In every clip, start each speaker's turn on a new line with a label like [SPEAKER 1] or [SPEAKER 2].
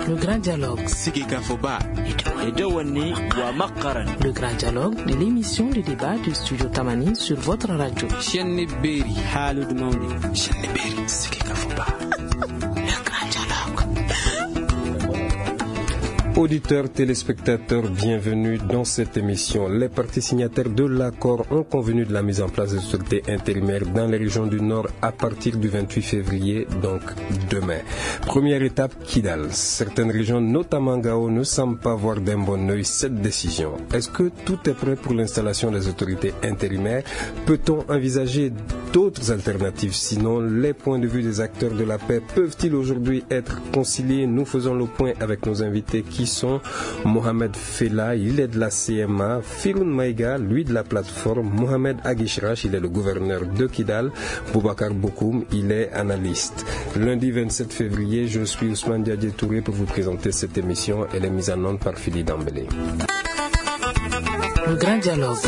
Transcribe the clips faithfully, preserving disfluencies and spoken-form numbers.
[SPEAKER 1] Le grand dialogue. Le grand dialogue de l'émission de débat du studio Tamani sur votre radio.
[SPEAKER 2] Auditeurs, téléspectateurs, bienvenue dans cette émission. Les parties signataires de l'accord ont convenu de la mise en place des autorités intérimaires dans les régions du Nord à partir du vingt-huit février, donc demain. Première étape, Kidal. Certaines régions, notamment Gao, ne semblent pas voir d'un bon œil cette décision. Est-ce que tout est prêt pour l'installation des autorités intérimaires? Peut-on envisager d'autres alternatives? Sinon, les points de vue des acteurs de la paix peuvent-ils aujourd'hui être conciliés? Nous faisons le point avec nos invités qui sont Mohamed Fella, il est de la C M A, Firoun Maïga, lui de la plateforme, Mohamed Aguichrache, il est le gouverneur de Kidal, Boubacar Bokoum, il est analyste. Lundi vingt-sept février, je suis Ousmane Diadje Touré pour vous présenter cette émission. Elle est mise en onde par Fili Dambélé.
[SPEAKER 1] Le grand dialogue.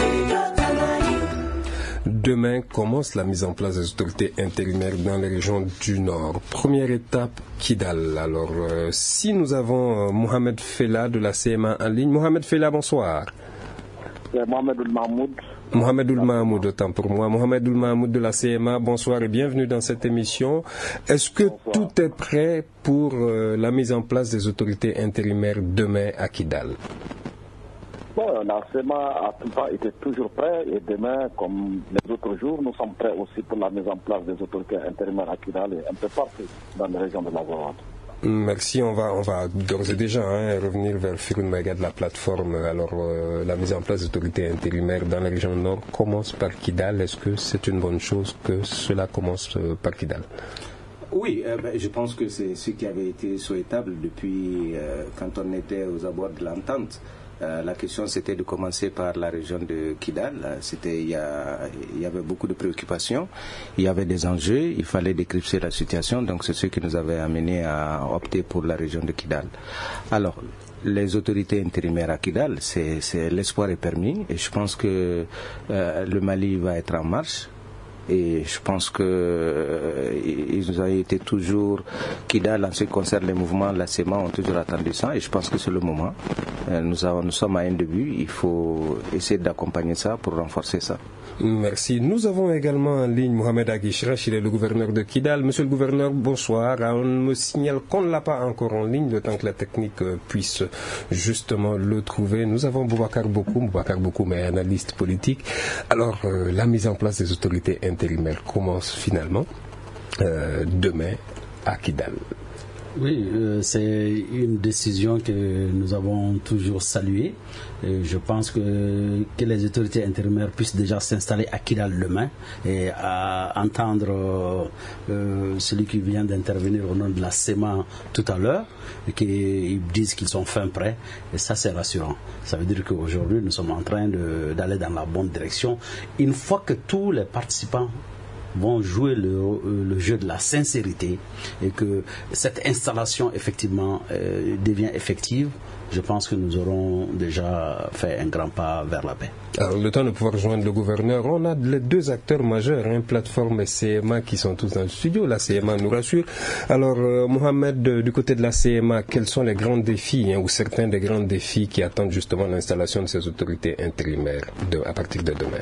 [SPEAKER 2] Demain commence la mise en place des autorités intérimaires dans les régions du Nord. Première étape, Kidal. Alors, euh, si nous avons euh, Mohamed Fella de la C M A en ligne. Mohamed Fella, bonsoir.
[SPEAKER 3] C'est Mohamed Ould Mahmoud.
[SPEAKER 2] Mohamed Ould Mahmoud, autant pour moi. Mohamed Ould Mahmoud de la C M A, bonsoir et bienvenue dans cette émission. Est-ce que bonsoir. Tout est prêt pour euh, la mise en place des autorités intérimaires demain à Kidal?
[SPEAKER 3] Bon, la C M A a tout le temps été toujours prêt et demain, comme les autres jours, nous sommes prêts aussi pour la mise en place des autorités intérimaires à Kidal et un peu partout dans les régions de la Guadeloupe.
[SPEAKER 2] Merci, on va, on va d'ores et déjà hein, revenir vers Firoun Maïga de la plateforme. Alors, euh, la mise en place des autorités intérimaires dans la région Nord commence par Kidal. Est-ce que c'est une bonne chose que cela commence euh, par Kidal?
[SPEAKER 4] Oui, euh, ben, je pense que c'est ce qui avait été souhaitable depuis euh, quand on était aux abords de l'entente. Euh, la question c'était de commencer par la région de Kidal. C'était, il y, a, il y avait beaucoup de préoccupations, il y avait des enjeux, il fallait décrypter la situation, donc c'est ce qui nous avait amené à opter pour la région de Kidal. Alors, les autorités intérimaires à Kidal, c'est, c'est, l'espoir est permis et je pense que euh, le Mali va être en marche. Et je pense que euh, ils ont été toujours, Kidal en ce qui concerne les mouvements, la C M A ont toujours attendu ça et je pense que c'est le moment. Euh, nous, avons, nous sommes à un début, il faut essayer d'accompagner ça pour renforcer ça.
[SPEAKER 2] Merci. Nous avons également en ligne Mohamed Aguichrache, il est le gouverneur de Kidal. Monsieur le gouverneur, bonsoir. On me signale qu'on ne l'a pas encore en ligne, le temps que la technique puisse justement le trouver. Nous avons Boubacar Bokoum, Boubacar Bokoum est analyste politique. Alors, euh, la mise en place des autorités intérimaires commence finalement euh, demain à Kidal.
[SPEAKER 5] Oui, euh, c'est une décision que nous avons toujours saluée. Et je pense que, que les autorités intérimaires puissent déjà s'installer à Kidal demain et à entendre euh, celui qui vient d'intervenir au nom de la C M A tout à l'heure, et qu'ils disent qu'ils sont fin prêts. Et ça, c'est rassurant. Ça veut dire qu'aujourd'hui, nous sommes en train de, d'aller dans la bonne direction. Une fois que tous les participants vont jouer le, le jeu de la sincérité et que cette installation effectivement euh, devient effective, je pense que nous aurons déjà fait un grand pas vers la paix.
[SPEAKER 2] Alors, le temps de pouvoir rejoindre le gouverneur, on a les deux acteurs majeurs, hein, plateforme et C M A qui sont tous dans le studio. La C M A nous rassure. Alors, euh, Mohamed, de, du côté de la C M A, quels sont les grands défis hein, ou certains des grands défis qui attendent justement l'installation de ces autorités intérimaires de, à partir de demain?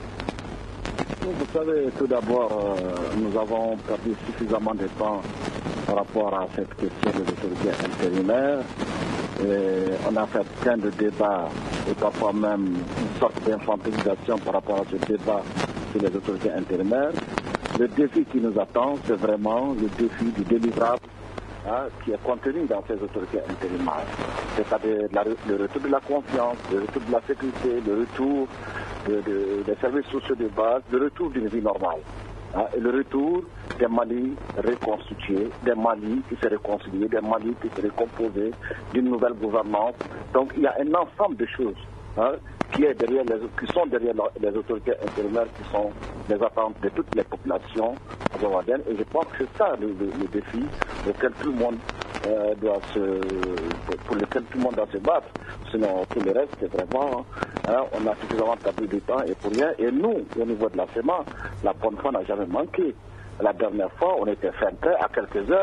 [SPEAKER 3] Vous savez, tout d'abord, euh, nous avons perdu suffisamment de temps par rapport à cette question des autorités intérimaires. Et on a fait plein de débats et parfois même une sorte d'infantilisation par rapport à ce débat sur les autorités intérimaires. Le défi qui nous attend, c'est vraiment le défi du délivrable hein, qui est contenu dans ces autorités intérimaires. C'est-à-dire la, le retour de la confiance, le retour de la sécurité, le retour de, de, des services sociaux de base, le retour d'une vie normale. Hein, et le retour des Mali reconstitués, des Mali qui se réconcilient, des Mali qui se recomposent, d'une nouvelle gouvernance. Donc il y a un ensemble de choses hein, qui, est derrière les, qui sont derrière les autorités intérimaires, qui sont les attentes de toutes les populations guadeloupéennes. Et je pense que c'est ça le, le, le défi auquel tout le monde euh, doit se, pour lequel tout le monde doit se battre. Sinon, tout le reste, c'est vraiment, hein, on a suffisamment perdu du temps et pour rien. Et nous, au niveau de la C M A, la bonne foi n'a jamais manqué. La dernière fois, on était fin prêt à quelques heures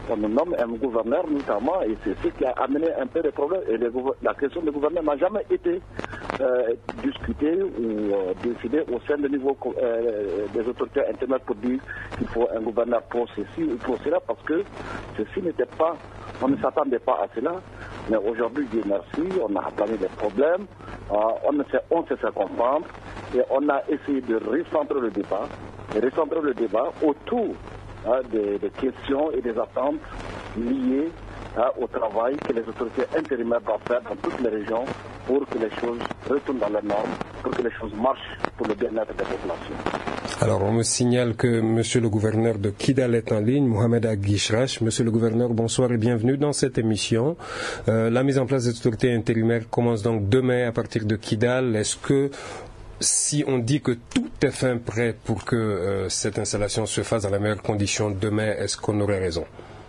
[SPEAKER 3] on nous nomme un gouverneur notamment, et c'est ce qui a amené un peu de problèmes. Et le, la question du gouverneur n'a jamais été euh, discutée ou euh, décidée au sein du niveau euh, des autorités intérieures pour dire qu'il faut un gouverneur pour ceci ou pour cela, parce que ceci n'était pas, on ne s'attendait pas à cela. Mais aujourd'hui, Dieu merci, on a entamé des problèmes, euh, on, ne sait, on se fait comprendre, et on a essayé de recentrer le débat, de recentrer le débat autour hein, des, des questions et des attentes liées hein, au travail que les autorités intérimaires doivent faire dans toutes les régions pour que les choses retournent dans les normes, pour que les choses marchent pour le bien-être des populations.
[SPEAKER 2] Alors, on me signale que Monsieur le gouverneur de Kidal est en ligne, Mohamed Aguishrash. Monsieur le gouverneur, bonsoir et bienvenue dans cette émission. Euh, la mise en place des autorités intérimaires commence donc demain à partir de Kidal. Est-ce que si on dit que tout est fin prêt pour que euh, cette installation se fasse dans les meilleures conditions demain, est-ce qu'on aurait raison?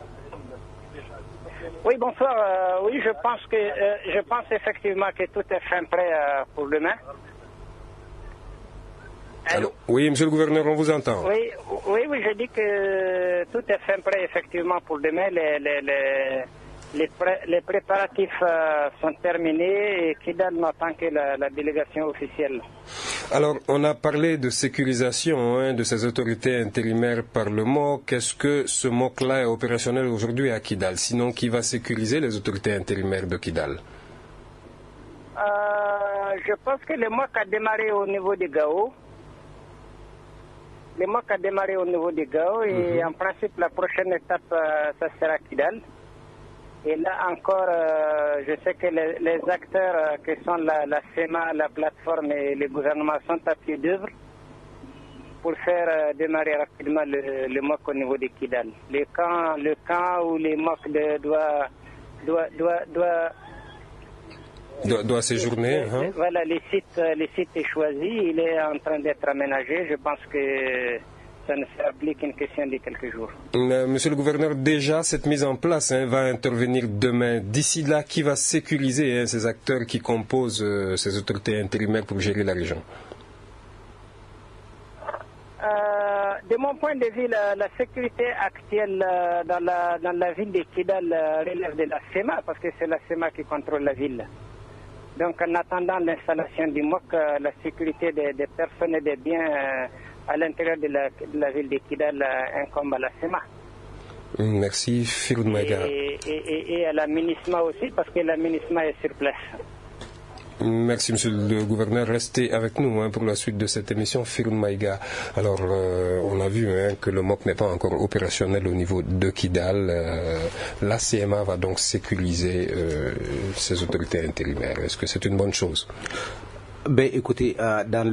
[SPEAKER 6] Oui, bonsoir. Euh, oui, je pense que euh, je pense effectivement que tout est fin prêt euh, pour demain.
[SPEAKER 2] Allô? Oui, monsieur le gouverneur, on vous entend.
[SPEAKER 6] Oui, oui, oui, je dis que tout est fin prêt effectivement pour demain. Les, les, les, les, pré, les préparatifs euh, sont terminés et Kidal n'attend que la, la délégation officielle.
[SPEAKER 2] Alors, on a parlé de sécurisation hein, de ces autorités intérimaires par le M O C. Est-ce que ce M O C-là est opérationnel aujourd'hui à Kidal? Sinon, qui va sécuriser les autorités intérimaires de Kidal?
[SPEAKER 6] euh, Je pense que le M O C a démarré au niveau de Gao. Le M O C a démarré au niveau de Gao et mm-hmm. en principe, la prochaine étape, euh, ça sera Kidal. Et là encore, euh, je sais que les, les acteurs euh, que sont la, la S E M A, la plateforme et le gouvernement sont à pied d'œuvre pour faire euh, démarrer rapidement le, le M O C au niveau de Kidal. Le camp, le camp où le M O C de, doit, doit, doit, doit,
[SPEAKER 2] doit, doit séjourner.
[SPEAKER 6] Euh, hein? Voilà, les sites, les sites est choisi, il est en train d'être aménagé. Je pense que ça ne sera plus qu'une question de quelques jours.
[SPEAKER 2] Euh, monsieur le gouverneur, déjà cette mise en place hein, va intervenir demain. D'ici là, qui va sécuriser hein, ces acteurs qui composent euh, ces autorités intérimaires pour gérer la région?
[SPEAKER 6] euh, De mon point de vue, la, la sécurité actuelle euh, dans, la, dans la ville de Kidal euh, relève de la S E M A, parce que c'est la S E M A qui contrôle la ville. Donc en attendant l'installation du M O C, euh, la sécurité des, des personnes et des biens euh, à l'intérieur de la, de la ville de Kidal euh, incombe à la S E M A.
[SPEAKER 2] Merci, Firoud Maïga.
[SPEAKER 6] Et, et, et, et à la MINISMA aussi, parce que la MINISMA est sur place.
[SPEAKER 2] Merci, monsieur le gouverneur. Restez avec nous hein, pour la suite de cette émission. Firoud Maïga. Alors, euh, on a vu hein, que le M O C n'est pas encore opérationnel au niveau de Kidal. Euh, la S E M A va donc sécuriser euh, ses autorités intérimaires. Est-ce que c'est une bonne chose?
[SPEAKER 4] Ben, écoutez, euh, dans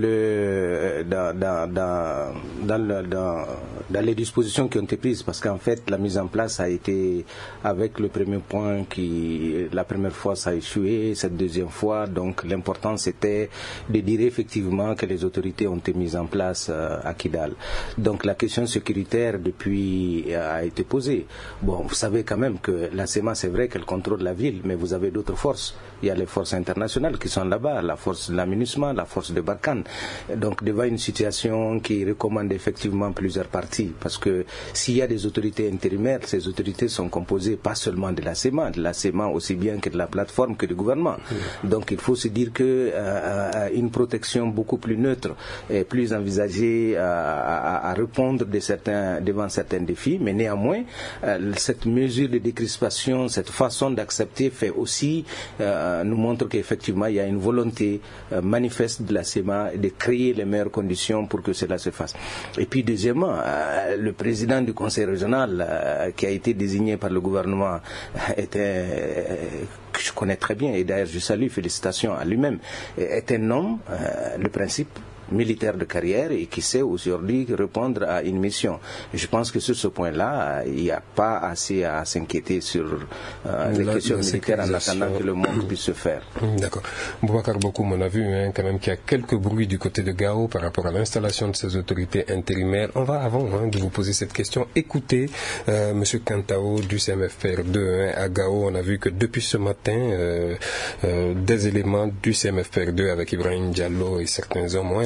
[SPEAKER 4] le dans dans dans dans, le, dans dans les dispositions qui ont été prises, parce qu'en fait la mise en place a été avec le premier point qui la première fois ça a échoué, cette deuxième fois, donc l'important c'était de dire effectivement que les autorités ont été mises en place euh, à Kidal. Donc la question sécuritaire depuis euh, a été posée. Bon, vous savez quand même que la S E M A, c'est vrai qu'elle contrôle la ville, mais vous avez d'autres forces. Il y a les forces internationales qui sont là-bas, la force de la MINUSMA, la force de Barkhane. Donc devant une situation qui recommande effectivement plusieurs parties, parce que s'il y a des autorités intérimaires, ces autorités sont composées pas seulement de la S E M A, de la S E M A aussi bien que de la plateforme que du gouvernement. Mmh. Donc il faut se dire que euh, une protection beaucoup plus neutre est plus envisagée euh, à, à répondre de certains, devant certains défis, mais néanmoins euh, cette mesure de décrispation, cette façon d'accepter fait aussi euh, nous montre qu'effectivement il y a une volonté euh, manifeste de la S E M A de créer les meilleures conditions pour que cela se fasse. Et puis deuxièmement, euh, le président du conseil régional euh, qui a été désigné par le gouvernement était, euh, que je connais très bien, et d'ailleurs je salue, félicitations à lui-même, est un homme, euh, le principe militaire de carrière et qui sait aujourd'hui répondre à une mission. Je pense que sur ce point-là, il n'y a pas assez à s'inquiéter sur euh, les la, questions la militaires en attendant que le monde puisse se faire.
[SPEAKER 2] D'accord. Boubacar Bokoum, on a vu hein, quand même qu'il y a quelques bruits du côté de Gao par rapport à l'installation de ces autorités intérimaires. On va, avant hein, de vous poser cette question, écouter euh, M. Kantao du C M F P R deux hein, à Gao. On a vu que depuis ce matin, euh, euh, des éléments du C M F P R deux avec Ibrahim Diallo et certains hommes ont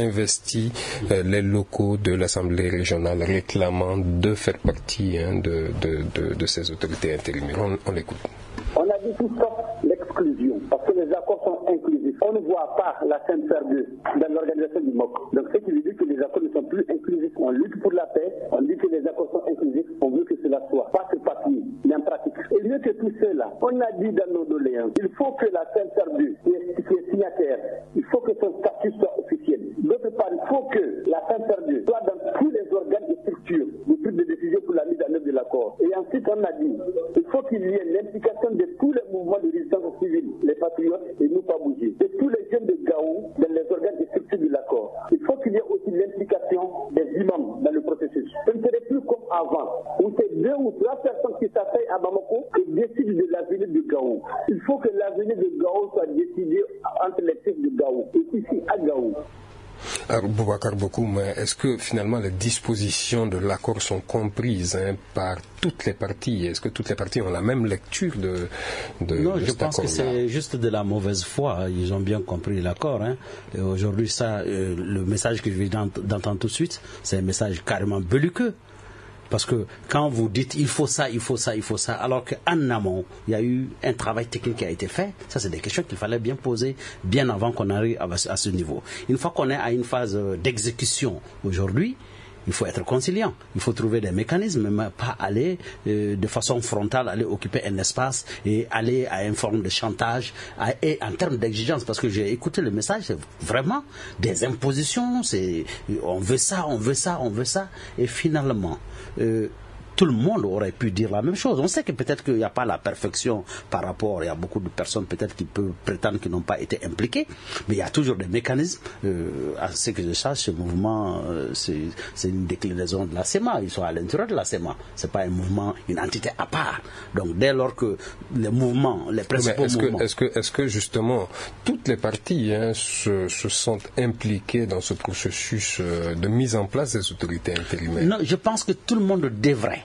[SPEAKER 2] investi euh, les locaux de l'Assemblée régionale, réclamant de faire partie hein, de, de, de, de ces autorités intérimaires. On, on l'écoute.
[SPEAKER 7] On a dit tout sauf l'exclusion, parce que les accords sont inclusifs. On ne voit pas la scène perdue dans l'organisation du M O C. Donc, ce qui veut dire que les accords ne sont plus inclusifs. On lutte pour la paix, on dit que les accords sont inclusifs, on veut que cela soit. Pas que papier, mais en pratique. Et mieux que tout cela, on a dit dans nos doléances, il faut que la scène perdue, qui est, qui est signataire, il faut que son statut soit officiel. D'autre part, il faut que la scène perdue soit dans tous les organes de structure, de prise de décision pour la mise en œuvre de l'accord. Et ensuite, on a dit, il faut qu'il y ait l'implication de tous les mouvements de résistance civile, les patriotes, et nous pas bouger. De tous les jeunes de Gao dans les organes de structure de l'accord. Il faut qu'il y ait aussi l'implication des imams dans le processus. Ce ne serait plus comme avant, où c'est deux ou trois personnes qui s'asseyent à Bamako et décident de l'avenir de Gao. Il faut que l'avenir de Gao soit décidé entre les chefs de Gao. Et ici, à Gao.
[SPEAKER 2] Alors, Boubacar Bokoum, est-ce que finalement les dispositions de l'accord sont comprises hein, par toutes les parties? Est-ce que toutes les parties ont la même lecture de, de
[SPEAKER 5] Non,
[SPEAKER 2] de
[SPEAKER 5] je
[SPEAKER 2] cet
[SPEAKER 5] pense que
[SPEAKER 2] accord-là?
[SPEAKER 5] c'est juste de la mauvaise foi. Ils ont bien compris l'accord. Hein. Et aujourd'hui, ça, euh, le message que je viens d'entendre tout de suite, c'est un message carrément belliqueux. Parce que quand vous dites il faut ça, il faut ça, il faut ça, alors qu'en amont, il y a eu un travail technique qui a été fait, ça c'est des questions qu'il fallait bien poser bien avant qu'on arrive à ce niveau. Une fois qu'on est à une phase d'exécution aujourd'hui, il faut être conciliant, il faut trouver des mécanismes, mais pas aller euh, de façon frontale, aller occuper un espace et aller à une forme de chantage à, et en termes d'exigence, parce que j'ai écouté le message, c'est vraiment des impositions, c'est on veut ça, on veut ça, on veut ça, et finalement, euh, tout le monde aurait pu dire la même chose. On sait que peut-être qu'il n'y a pas la perfection par rapport, il y a beaucoup de personnes peut-être qui peuvent prétendre qu'ils n'ont pas été impliquées, mais il y a toujours des mécanismes. Euh, à ce que je sache, ce mouvement, euh, c'est, c'est une déclinaison de la C E M A. Ils sont à l'intérieur de la C E M A. Ce n'est pas un mouvement, une entité à part. Donc dès lors que les mouvements, les principaux
[SPEAKER 2] est-ce
[SPEAKER 5] mouvements...
[SPEAKER 2] Que, est-ce, que, est-ce que justement toutes les parties hein, se, se sentent impliquées dans ce processus euh, de mise en place des autorités intérimaires?
[SPEAKER 5] Non, je pense que tout le monde devrait.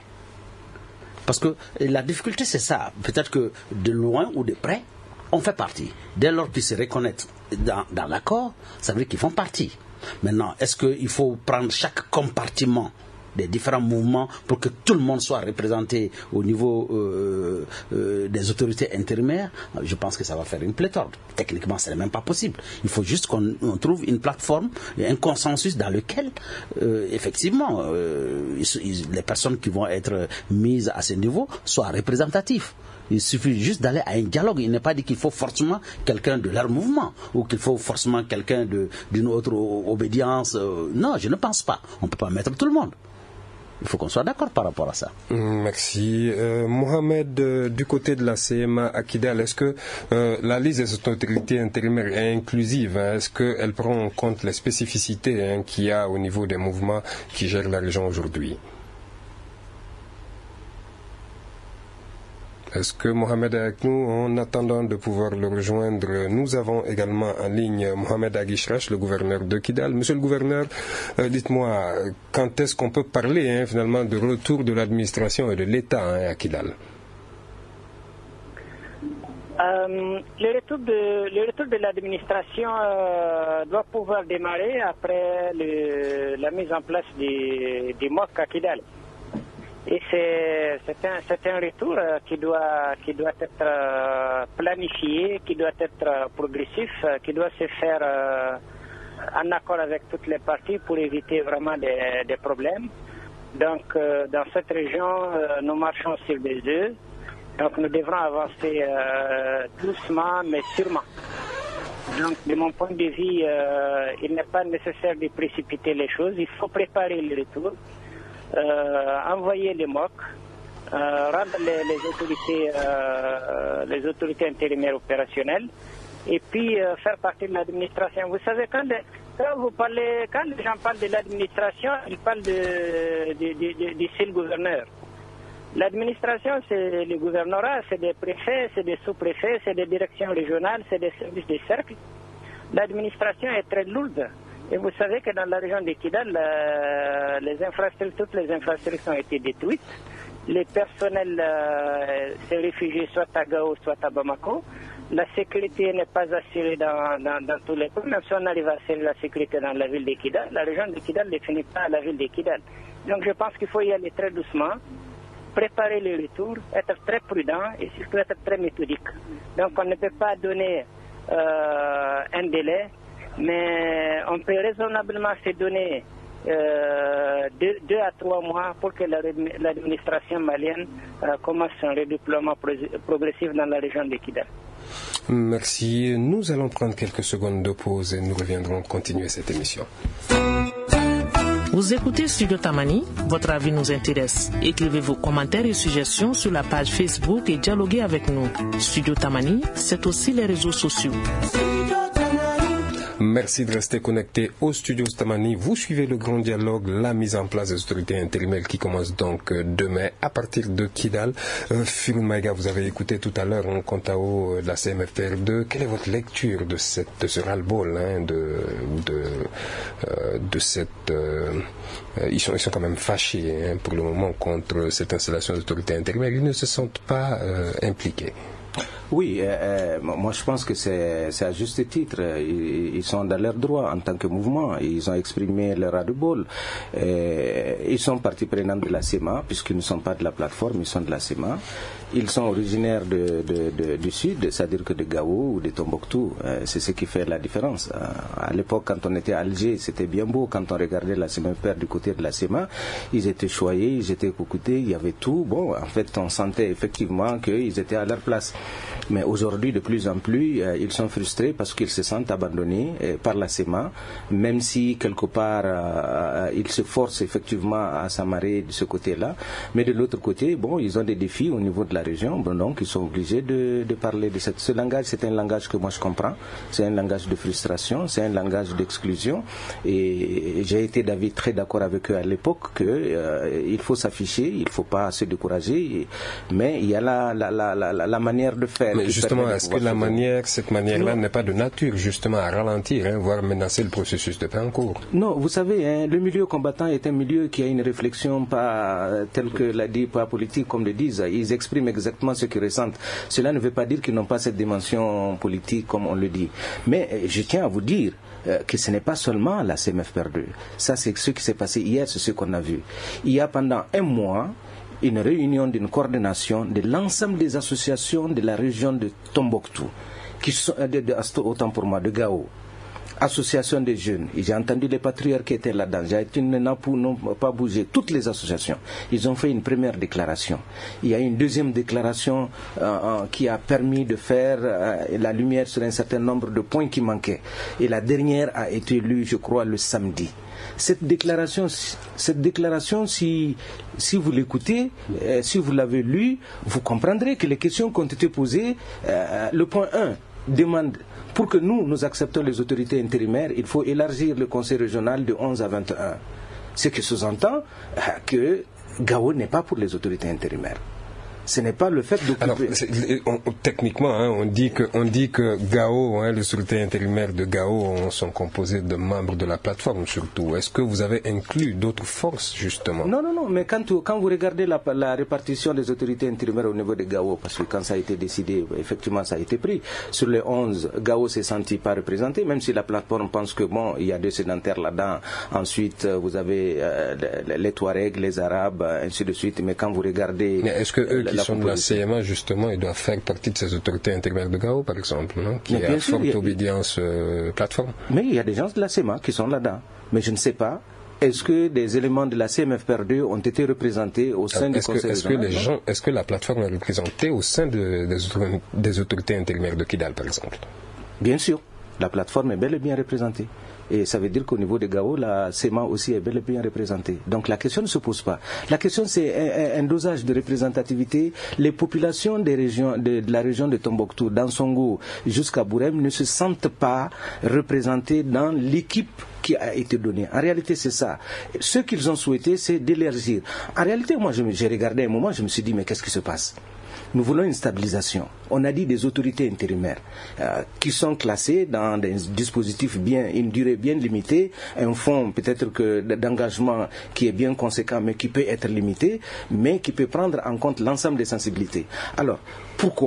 [SPEAKER 5] Parce que la difficulté, c'est ça. Peut-être que de loin ou de près, on fait partie. Dès lors qu'ils se reconnaissent dans, dans l'accord, ça veut dire qu'ils font partie. Maintenant, est-ce qu'il faut prendre chaque compartiment des différents mouvements pour que tout le monde soit représenté au niveau euh, euh, des autorités intérimaires? Je pense que ça va faire une pléthore. Techniquement, ce n'est même pas possible. Il faut juste qu'on on trouve une plateforme et un consensus dans lequel, euh, effectivement, euh, ils, les personnes qui vont être mises à ce niveau soient représentatives. Il suffit juste d'aller à un dialogue. Il n'est pas dit qu'il faut forcément quelqu'un de leur mouvement ou qu'il faut forcément quelqu'un de, d'une autre obédience. Non, je ne pense pas. On ne peut pas mettre tout le monde. Il faut qu'on soit d'accord par rapport à ça.
[SPEAKER 2] Merci. Euh, Mohamed, euh, du côté de la C E M A à Kidal, est-ce que euh, la liste des autorités intérimaires est inclusive hein? Est-ce qu'elle prend en compte les spécificités hein, qu'il y a au niveau des mouvements qui gèrent la région aujourd'hui? Est-ce que Mohamed est avec nous? En attendant de pouvoir le rejoindre, nous avons également en ligne Mohamed Aguishrash, le gouverneur de Kidal. Monsieur le gouverneur, euh, dites-moi, quand est-ce qu'on peut parler hein, finalement de retour de l'administration et de l'État hein, à Kidal?
[SPEAKER 6] Euh, le, retour de, le retour de l'administration euh, doit pouvoir démarrer après le, la mise en place du, du M O C à Kidal. Et c'est, c'est, un, c'est un retour euh, qui, doit, qui doit être euh, planifié, qui doit être euh, progressif, euh, qui doit se faire euh, en accord avec toutes les parties pour éviter vraiment des, des problèmes. Donc, euh, dans cette région, euh, nous marchons sur des œufs. Donc, nous devrons avancer euh, doucement, mais sûrement. Donc, de mon point de vue, euh, il n'est pas nécessaire de précipiter les choses. Il faut préparer le retour. Euh, envoyer les M O C, euh, rendre les, les autorités, euh, les autorités intérimaires opérationnelles, et puis euh, faire partie de l'administration. Vous savez, quand, les, quand vous parlez, quand les gens parlent de l'administration, ils parlent de, de, de, de, de seul gouverneur. L'administration, c'est le gouvernorat, c'est des préfets, c'est des sous-préfets, c'est des directions régionales, c'est des services de cercle. L'administration est très lourde. Et vous savez que dans la région de Kidal, euh, les infrastructures, toutes les infrastructures ont été détruites. Les personnels euh, s'est réfugiés soit à Gao, soit à Bamako. la sécurité n'est pas assurée dans, dans, dans tous les pays. Même si on arrive à assurer la sécurité dans la ville de Kidal, la région de Kidal ne finit pas à la ville de Kidal. Donc je pense qu'il faut y aller très doucement, préparer le retour, être très prudent et surtout être très méthodique. Donc on ne peut pas donner euh, un délai, mais on peut raisonnablement se donner euh, deux, deux à trois mois pour que la, l'administration malienne euh, commence son redéploiement progressif dans la région de Kidal.
[SPEAKER 2] Merci. Nous allons prendre quelques secondes de pause et nous reviendrons continuer cette émission.
[SPEAKER 1] Vous écoutez Studio Tamani, votre avis nous intéresse. Écrivez vos commentaires et suggestions sur la page Facebook et dialoguez avec nous. Studio Tamani, c'est aussi les réseaux sociaux.
[SPEAKER 2] Merci de rester connecté au Studio Tamani. Vous suivez le grand dialogue, la mise en place des autorités intérimaires qui commence donc demain à partir de Kidal. Euh, Firoun Maïga, vous avez écouté tout à l'heure en Kontao de la C M F P R deux. Quelle est votre lecture de, cette, de ce ras-le-bol hein, de, de, euh, de cette... Euh, ils, sont, ils sont quand même fâchés hein, pour le moment contre cette installation des autorités intérimaires. Ils ne se sentent pas euh, impliqués.
[SPEAKER 4] Oui, euh, moi je pense que c'est, c'est à juste titre. Ils, ils sont dans leur droit en tant que mouvement. Ils ont exprimé leur ras-le-bol. Ils sont partie prenante de la C E M A, puisqu'ils ne sont pas de la plateforme, ils sont de la C E M A. Ils sont originaires de, de, de, du sud, c'est-à-dire que de Gao ou de Tombouctou. Euh, c'est ce qui fait la différence. Euh, à l'époque, quand on était à Alger, c'était bien beau. Quand on regardait la C M F P R du côté de la C E M A, ils étaient choyés, ils étaient coucoutés, il y avait tout. Bon, en fait, on sentait effectivement qu'ils étaient à leur place. Mais aujourd'hui, de plus en plus, euh, ils sont frustrés parce qu'ils se sentent abandonnés euh, par la C E M A, même si quelque part, euh, ils se forcent effectivement à s'amarrer de ce côté-là. Mais de l'autre côté, bon, ils ont des défis au niveau de la région, bon, donc ils sont obligés de, de parler de cette, ce langage. C'est un langage que moi je comprends. C'est un langage de frustration, c'est un langage d'exclusion. Et j'ai été d'avis très d'accord avec eux à l'époque qu'il euh, faut s'afficher, il ne faut pas se décourager. Mais il y a la, la, la, la, la manière de faire.
[SPEAKER 2] Mais justement, est-ce que la manière, cette manière-là non. n'est pas de nature justement à ralentir, hein, voire menacer le processus de paix en cours?
[SPEAKER 4] Non, vous savez, hein, le milieu combattant est un milieu qui a une réflexion pas telle que l'a dit, pas politique comme le disent. Ils expriment exactement ce qu'ils ressentent. Cela ne veut pas dire qu'ils n'ont pas cette dimension politique comme on le dit. Mais je tiens à vous dire euh, que ce n'est pas seulement la C M F P R deux. Ça, c'est ce qui s'est passé hier, c'est ce qu'on a vu. Il y a pendant un mois une réunion d'une coordination de l'ensemble des associations de la région de Tombouctou, qui sont, de, de, autant pour moi, de Gao, association des jeunes. J'ai entendu les patrouilleurs qui étaient là-dedans. J'ai été n'ont pas bougé. Toutes les associations. Ils ont fait une première déclaration. Il y a une deuxième déclaration euh, qui a permis de faire euh, la lumière sur un certain nombre de points qui manquaient. Et la dernière a été lue, je crois, le samedi. Cette déclaration, cette déclaration, si, si vous l'écoutez, euh, si vous l'avez lue, vous comprendrez que les questions qui ont été posées, euh, le point un demande, pour que nous, nous acceptons les autorités intérimaires, il faut élargir le conseil régional de onze à vingt et un. Ce qui sous-entend euh, que Gao n'est pas pour les autorités intérimaires. Ce n'est pas le fait d'occuper...
[SPEAKER 2] Alors, on, techniquement, hein, on dit que, on dit que Gao, hein, les autorités intérimaires de Gao sont composées de membres de la plateforme surtout. Est-ce que vous avez inclus d'autres forces, justement?
[SPEAKER 4] Non, non, non, mais quand, quand vous regardez la, la répartition des autorités intérimaires au niveau de Gao, parce que quand ça a été décidé, effectivement, ça a été pris. Sur les onze, Gao s'est senti pas représenté, même si la plateforme pense que, bon, il y a deux sédentaires là-dedans. Ensuite, vous avez euh, les, les Touaregs, les Arabes, ainsi de suite. Mais quand vous regardez...
[SPEAKER 2] Mais est-ce que eux qui sont de la C M A, justement, ils doivent faire partie de ces autorités intérimaires de Gao, par exemple, non, qui est à forte sûr, obédience euh, plateforme?
[SPEAKER 4] Mais il y a des gens de la C M A qui sont là-dedans. Mais je ne sais pas, est-ce que des éléments de la C M F P R deux ont été représentés au sein du conseil
[SPEAKER 2] est-ce que les gens, est-ce que la plateforme est représentée au sein de, des, autorités, des autorités intérimaires de Kidal, par exemple?
[SPEAKER 4] Bien sûr, la plateforme est bel et bien représentée. Et ça veut dire qu'au niveau de Gao, la C M A aussi est bel et bien représentée. Donc la question ne se pose pas. La question, c'est un, un dosage de représentativité. Les populations des régions, de, de la région de Tombouctou, d'Ansongo jusqu'à Bourem, ne se sentent pas représentées dans l'équipe qui a été donnée. En réalité, c'est ça. Ce qu'ils ont souhaité, c'est d'élargir. En réalité, moi, je, j'ai regardé un moment, je me suis dit, mais qu'est-ce qui se passe? Nous voulons une stabilisation. On a dit des autorités intérimaires euh, qui sont classées dans des dispositifs bien, une durée bien limitée, un fonds peut-être que d'engagement qui est bien conséquent mais qui peut être limité, mais qui peut prendre en compte l'ensemble des sensibilités. Alors, pourquoi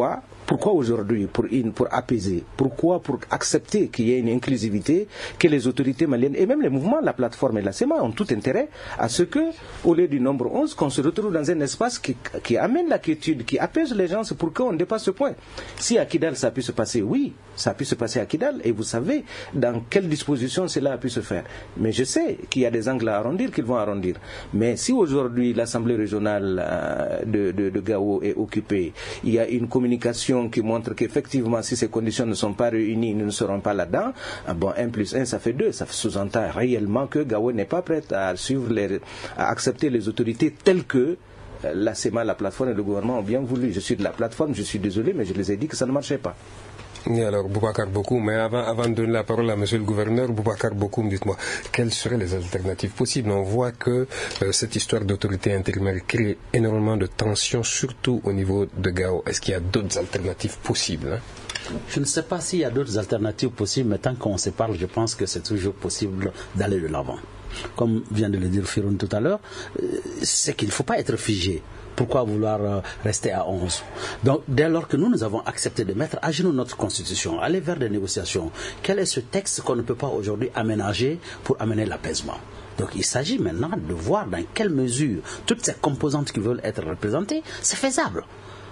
[SPEAKER 4] Pourquoi aujourd'hui pour, une, pour apaiser? Pourquoi pour accepter qu'il y ait une inclusivité, que les autorités maliennes et même les mouvements, la plateforme et la S E M A ont tout intérêt à ce que, au lieu du nombre onze, qu'on se retrouve dans un espace qui, qui amène la quiétude, qui apaise les gens, c'est pour qu'on dépasse ce point. Si à Kidal ça a pu se passer, oui, ça a pu se passer à Kidal, et vous savez dans quelles dispositions cela a pu se faire. Mais je sais qu'il y a des angles à arrondir, qu'ils vont arrondir. Mais si aujourd'hui l'Assemblée régionale euh, de, de, de Gao est occupée, il y a une communication qui montre qu'effectivement, si ces conditions ne sont pas réunies, nous ne serons pas là-dedans, ah bon, un plus un, ça fait deux. Ça sous-entend réellement que Gao n'est pas prête à suivre les, à accepter les autorités telles que la S E M A, la plateforme et le gouvernement ont bien voulu. Je suis de la plateforme, je suis désolé, mais je les ai dit que ça ne marchait pas.
[SPEAKER 2] Et alors, Boubacar Bokoum, mais avant, avant de donner la parole à monsieur le gouverneur, Boubacar Bokoum, dites-moi, quelles seraient les alternatives possibles? On voit que euh, cette histoire d'autorité intérimaire crée énormément de tensions, surtout au niveau de Gao. Est-ce qu'il y a d'autres alternatives possibles, hein?
[SPEAKER 5] Je ne sais pas s'il y a d'autres alternatives possibles, mais tant qu'on se parle, je pense que c'est toujours possible d'aller de l'avant. Comme vient de le dire Firoun tout à l'heure, c'est qu'il ne faut pas être figé. Pourquoi vouloir rester à onze? Donc, dès lors que nous, nous avons accepté de mettre à genoux notre constitution, aller vers des négociations, quel est ce texte qu'on ne peut pas aujourd'hui aménager pour amener l'apaisement? Donc, il s'agit maintenant de voir dans quelle mesure toutes ces composantes qui veulent être représentées, c'est faisable.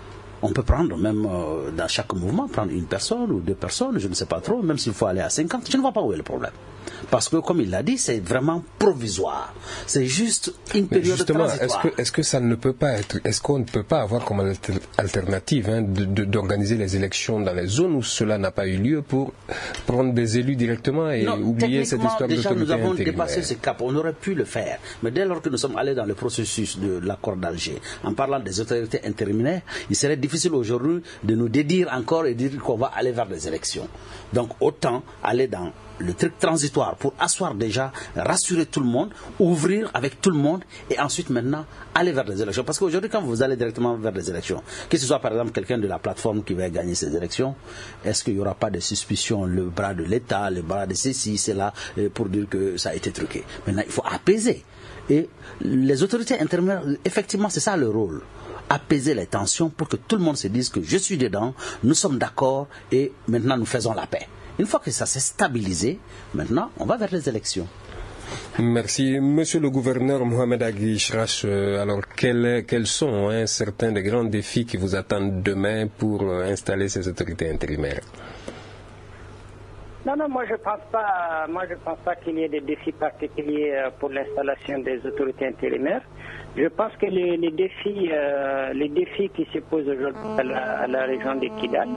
[SPEAKER 5] On peut prendre même euh, dans chaque mouvement, prendre une personne ou deux personnes, je ne sais pas trop, même s'il faut aller à cinquante, je ne vois pas où est le problème. Parce que, comme il l'a dit, c'est vraiment provisoire. C'est juste une période transitoire.
[SPEAKER 2] Est-ce que, est-ce que ça ne peut pas être, est-ce qu'on ne peut pas avoir comme alternative hein, de, de, d'organiser les élections dans les zones où cela n'a pas eu lieu pour prendre des élus directement et non, oublier cette histoire
[SPEAKER 5] déjà,
[SPEAKER 2] d'autorité
[SPEAKER 5] nous avons
[SPEAKER 2] intérimaire.
[SPEAKER 5] dépassé ce cap, on aurait pu le faire. Mais dès lors que nous sommes allés dans le processus de l'accord d'Alger, en parlant des autorités intérimaires, il serait difficile aujourd'hui de nous dédire encore et dire qu'on va aller vers des élections. Donc autant aller dans le truc transitoire pour asseoir déjà, rassurer tout le monde, ouvrir avec tout le monde et ensuite maintenant aller vers des élections. Parce qu'aujourd'hui quand vous allez directement vers des élections, que ce soit par exemple quelqu'un de la plateforme qui va gagner ces élections, est-ce qu'il n'y aura pas de suspicion, le bras de l'État, le bras de ceci, cela, pour dire que ça a été truqué? Maintenant il faut apaiser. Et les autorités intérimaires, effectivement c'est ça le rôle. Apaiser les tensions pour que tout le monde se dise que je suis dedans, nous sommes d'accord et maintenant nous faisons la paix. Une fois que ça s'est stabilisé, maintenant on va vers les élections.
[SPEAKER 2] Merci. Monsieur le gouverneur Mohamed Agui Chrache, euh, alors quels, quels sont hein, certains des grands défis qui vous attendent demain pour euh, installer ces autorités intérimaires?
[SPEAKER 6] Non, non, moi je pense pas, moi je pense pas qu'il y ait des défis particuliers pour l'installation des autorités intérimaires. Je pense que les, les défis, euh, les défis qui se posent aujourd'hui à la, à la région de Kidal,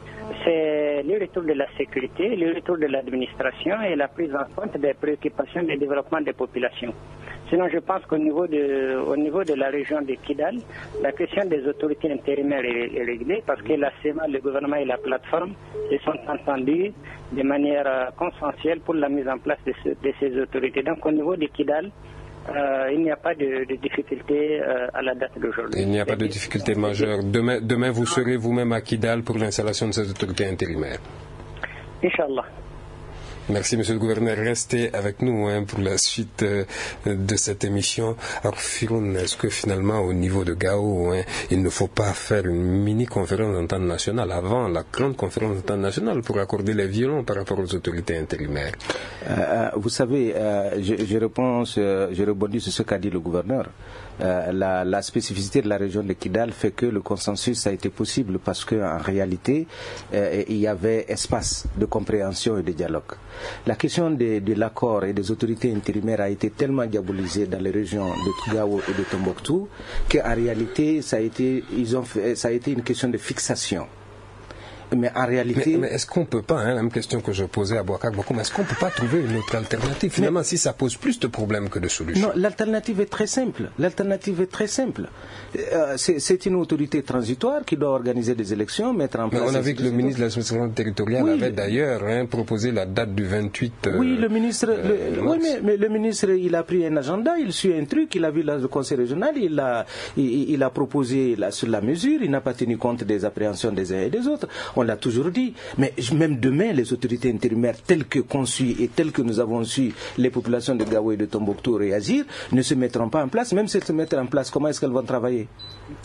[SPEAKER 6] c'est le retour de la sécurité, le retour de l'administration et la prise en compte des préoccupations du développement des populations. Sinon, je pense qu'au niveau de, au niveau de la région de Kidal, la question des autorités intérimaires est, est réglée parce que la S E M A, le gouvernement et la plateforme se sont entendus de manière consensuelle pour la mise en place de, ce, de ces autorités. Donc, au niveau de Kidal, Euh, il n'y a pas de, de difficulté euh, à la date d'aujourd'hui.
[SPEAKER 2] Il n'y a pas de difficulté majeure. Demain, demain, vous serez vous-même à Kidal pour l'installation de cette autorité intérimaire.
[SPEAKER 6] Inch'Allah.
[SPEAKER 2] Merci, monsieur le gouverneur. Restez avec nous hein, pour la suite euh, de cette émission. Alors, Firoun, est-ce que finalement, au niveau de Gao, hein, il ne faut pas faire une mini-conférence d'entente nationale avant la grande conférence d'entente nationale pour accorder les violons par rapport aux autorités intérimaires?
[SPEAKER 4] euh, Vous savez, euh, je, je, réponds, euh, je rebondis sur ce qu'a dit le gouverneur. Euh, la, la spécificité de la région de Kidal fait que le consensus a été possible parce qu'en réalité, euh, il y avait espace de compréhension et de dialogue. La question de, de l'accord et des autorités intérimaires a été tellement diabolisée dans les régions de Gao et de Tombouctou qu'en réalité, ça a été, ils ont fait, ça a été une question de fixation. Mais en réalité...
[SPEAKER 2] Mais, mais est-ce qu'on ne peut pas, hein, la même question que je posais à Boubacar Bokoum, est-ce qu'on ne peut pas trouver une autre alternative? Finalement, mais, si ça pose plus de problèmes que de solutions.
[SPEAKER 4] Non, l'alternative est très simple. L'alternative est très simple. Euh, c'est, c'est une autorité transitoire qui doit organiser des élections, mettre en place...
[SPEAKER 2] Mais on a vu que le ministre de l'administration territoriale oui, avait d'ailleurs hein, proposé la date du vingt-huit euh,
[SPEAKER 4] Oui, le ministre... Euh, le, oui, mais, mais le ministre, il a pris un agenda, il suit un truc, il a vu le conseil régional, il a, il, il a proposé la, sur la mesure, il n'a pas tenu compte des appréhensions des uns et des autres. On l'a toujours dit, mais même demain, les autorités intérimaires telles que conçues et telles que nous avons su les populations de Gao et de Tombouctou réagir, ne se mettront pas en place. Même si elles se mettent en place, comment est-ce qu'elles vont travailler?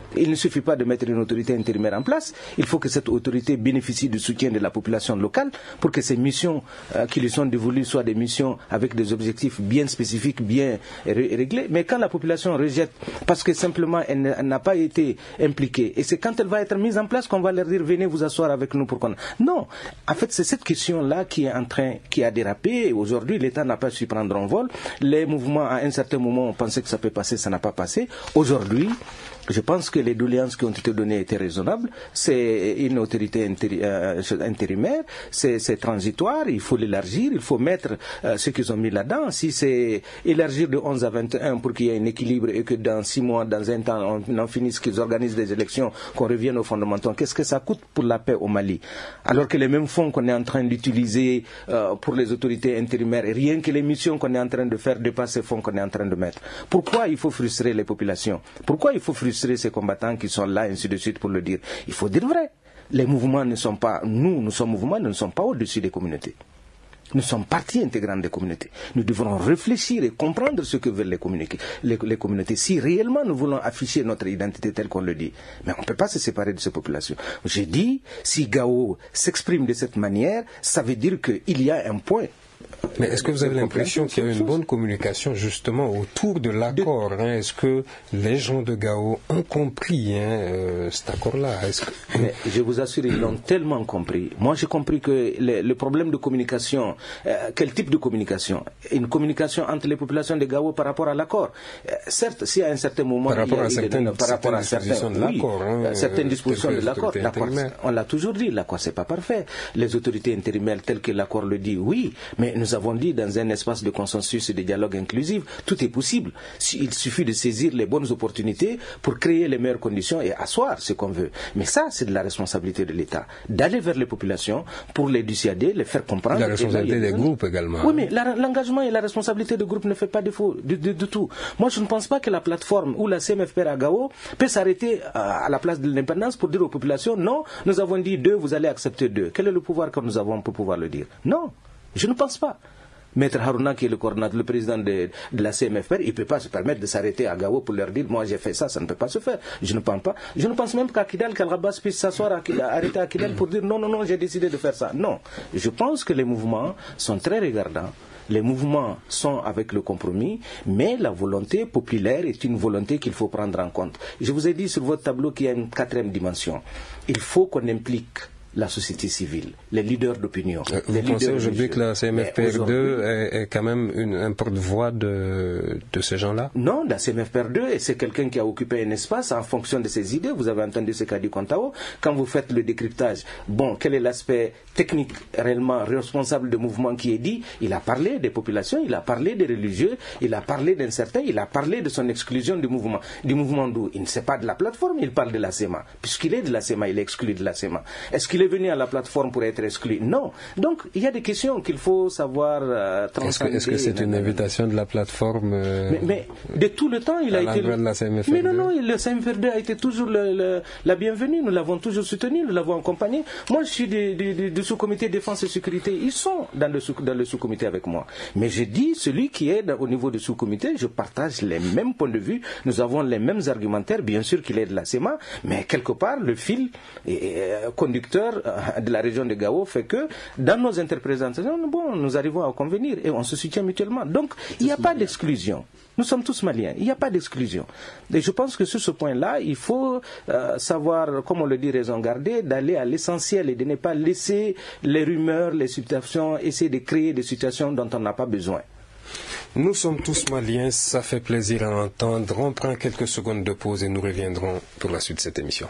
[SPEAKER 4] Il ne suffit pas de mettre une autorité intérimaire en place, il faut que cette autorité bénéficie du soutien de la population locale pour que ces missions euh, qui lui sont dévolues soient des missions avec des objectifs bien spécifiques, bien ré- réglés. Mais quand la population rejette parce que simplement elle n'a pas été impliquée, et c'est quand elle va être mise en place qu'on va leur dire venez vous asseoir avec nous pour qu'on... Non, en fait c'est cette question-là qui est en train, qui a dérapé. Aujourd'hui l'État n'a pas su prendre en vol. Les mouvements à un certain moment on pensait que ça peut passer, ça n'a pas passé. Aujourd'hui, je pense que les doléances qui ont été données étaient raisonnables. C'est une autorité intéri- euh, intérimaire, c'est, c'est transitoire, il faut l'élargir, il faut mettre euh, ce qu'ils ont mis là-dedans. Si c'est élargir de onze à vingt et un pour qu'il y ait un équilibre et que dans six mois, dans un temps, on en finisse qu'ils organisent des élections, qu'on revienne aux fondamentaux, qu'est-ce que ça coûte pour la paix au Mali? Alors que les mêmes fonds qu'on est en train d'utiliser euh, pour les autorités intérimaires, et rien que les missions qu'on est en train de faire dépassent ces fonds qu'on est en train de mettre. Pourquoi il faut frustrer les populations? Pourquoi il faut frustrer ces combattants qui sont là, ainsi de suite, pour le dire? Il faut dire vrai. Les mouvements ne sont pas, nous, nous sommes mouvements, nous ne sommes pas au-dessus des communautés. Nous sommes partie intégrante des communautés. Nous devrons réfléchir et comprendre ce que veulent les, les, les communautés. Si réellement nous voulons afficher notre identité telle qu'on le dit, mais on ne peut pas se séparer de ces populations. J'ai dit, si Gao s'exprime de cette manière, ça veut dire qu'il y a un point.
[SPEAKER 2] Mais est-ce que vous avez l'impression qu'il y a une bonne communication justement autour de l'accord hein? Est-ce que les gens de Gao ont compris hein, euh, cet accord-là? Est-ce que...
[SPEAKER 4] Mais je vous assure, ils l'ont tellement compris. Moi, j'ai compris que le, le problème de communication, euh, quel type de communication? Une communication entre les populations de Gao par rapport à l'accord. Euh, certes, si à un certain moment...
[SPEAKER 2] Par rapport à certaines,
[SPEAKER 4] de, par rapport à certaines dispositions
[SPEAKER 2] de l'accord.
[SPEAKER 4] Oui, hein, certaines dispositions de l'accord. l'accord on l'a toujours dit, l'accord, c'est pas parfait. Les autorités intérimaires telles que l'accord le dit, oui, mais nous avons dit dans un espace de consensus et de dialogue inclusif, tout est possible. Il suffit de saisir les bonnes opportunités pour créer les meilleures conditions et asseoir ce qu'on veut. Mais ça, c'est de la responsabilité de l'État, d'aller vers les populations pour les dissuader, les faire comprendre.
[SPEAKER 2] La responsabilité des groupes également.
[SPEAKER 4] Oui, mais la, l'engagement et la responsabilité des groupes ne fait pas défaut du, du, du tout. Moi, je ne pense pas que la plateforme ou la C M F P R à Gao peut s'arrêter à, à la place de l'indépendance pour dire aux populations, non, nous avons dit deux, vous allez accepter deux. Quel est le pouvoir que nous avons pour pouvoir le dire? Non, je ne pense pas. Maître Harouna, qui est le coordinateur, le président de, de la C M F P R, il ne peut pas se permettre de s'arrêter à Gao pour leur dire, moi j'ai fait ça, ça ne peut pas se faire. Je ne pense pas. Je ne pense même qu'à Kidal, qu'Al-Rabas puisse s'asseoir à Kidal, arrêter à Kidal pour dire, non, non, non, j'ai décidé de faire ça. Non. Je pense que les mouvements sont très regardants. Les mouvements sont avec le compromis, mais la volonté populaire est une volonté qu'il faut prendre en compte. Je vous ai dit sur votre tableau qu'il y a une quatrième dimension. Il faut qu'on implique la société civile, les leaders d'opinion.
[SPEAKER 2] Euh, vous pensez aujourd'hui que la C M F P R deux est, est quand même une, un porte-voix de, de ces gens-là? Non, la C M F P R deux, c'est quelqu'un qui a occupé un espace en fonction de ses idées. Vous avez entendu ce qu'a dit Kontao. Quand vous faites le décryptage, bon, quel est l'aspect technique réellement responsable du mouvement qui est dit? Il a parlé des populations, il a parlé des religieux, il a parlé d'un certain, il a parlé de son exclusion du mouvement. Du mouvement d'où? Il ne sait pas de la plateforme, il parle de la C E M A. Puisqu'il est de la C E M A, il est exclu de la C E M A. Est-ce qu'il est venu à la plateforme pour être exclu? Non. Donc, il y a des questions qu'il faut savoir euh, transcender. Est-ce que c'est -ce que une invitation de la plateforme euh,
[SPEAKER 4] mais, mais de tout le temps, il a été...
[SPEAKER 2] De la C M F R deux.
[SPEAKER 4] Mais non, non, le C M F R deux a été toujours le, le, la bienvenue. Nous l'avons toujours soutenu, nous l'avons accompagné. Moi, je suis du, du, du sous-comité défense et sécurité. Ils sont dans le, sous, dans le sous-comité avec moi. Mais je dis, celui qui est dans, au niveau du sous-comité, je partage les mêmes points de vue. Nous avons les mêmes argumentaires. Bien sûr qu'il est de la C E M A, mais quelque part, le fil est, est, conducteur de la région de Gao fait que dans nos interprétations, bon, nous arrivons à convenir et on se soutient mutuellement. Donc, il n'y a pas d'exclusion. Nous sommes tous maliens. Il n'y a pas d'exclusion. Et je pense que sur ce point-là, il faut euh, savoir, comme on le dit, raison garder, d'aller à l'essentiel et de ne pas laisser les rumeurs, les situations, essayer de créer des situations dont on n'a pas besoin.
[SPEAKER 2] Nous sommes tous maliens, ça fait plaisir à entendre. On prend quelques secondes de pause et nous reviendrons pour la suite de cette émission.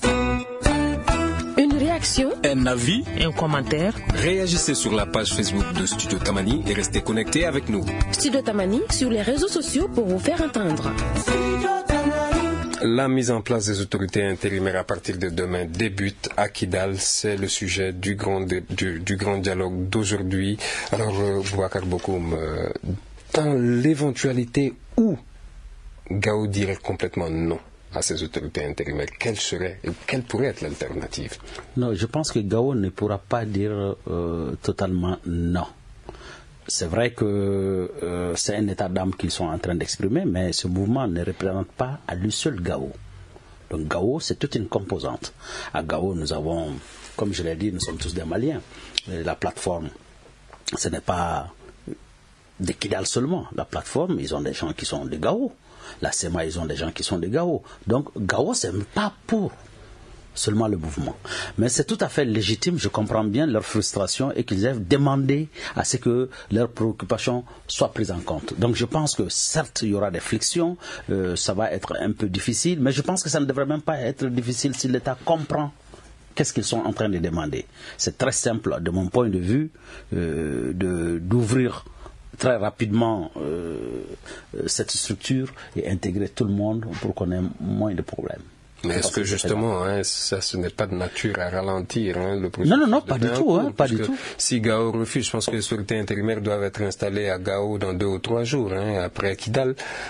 [SPEAKER 1] Réaction,
[SPEAKER 8] un avis,
[SPEAKER 1] un commentaire.
[SPEAKER 8] Réagissez sur la page Facebook de Studio Tamani et restez connectés avec nous.
[SPEAKER 1] Studio Tamani sur les réseaux sociaux pour vous faire entendre.
[SPEAKER 2] La mise en place des autorités intérimaires à partir de demain débute à Kidal. C'est le sujet du grand, du, du grand dialogue d'aujourd'hui. Alors, euh, Boubacar Bokoum, euh, dans l'éventualité où Gao dirait complètement non à ces autorités intérimaires, quelle serait, quelle pourrait être l'alternative?
[SPEAKER 5] Non, je pense que Gao ne pourra pas dire euh, totalement non. C'est vrai que euh, c'est un état d'âme qu'ils sont en train d'exprimer, mais ce mouvement ne représente pas à lui seul Gao. Donc Gao, c'est toute une composante. À Gao, nous avons, comme je l'ai dit, nous sommes tous des Maliens. La plateforme, ce n'est pas de Kidal seulement. La plateforme, ils ont des gens qui sont de Gao. La S E M A, ils ont des gens qui sont de Gao. Donc Gao, c'est pas pour seulement le mouvement. Mais c'est tout à fait légitime, je comprends bien leur frustration et qu'ils aient demandé à ce que leurs préoccupations soient prises en compte. Donc je pense que certes, il y aura des frictions, euh, ça va être un peu difficile, mais je pense que ça ne devrait même pas être difficile si l'État comprend qu'est-ce qu'ils sont en train de demander. C'est très simple, de mon point de vue, euh, de, d'ouvrir très rapidement euh, cette structure et intégrer tout le monde pour qu'on ait moins de problèmes.
[SPEAKER 2] Mais est-ce que justement, hein, ça, ce n'est pas de nature à ralentir hein, le processus?
[SPEAKER 5] Non, non, non, pas du tout, hein, pas du tout.
[SPEAKER 2] Si Gao refuse, je pense que les autorités intérimaires doivent être installées à Gao dans deux ou trois jours, hein, après Kidal.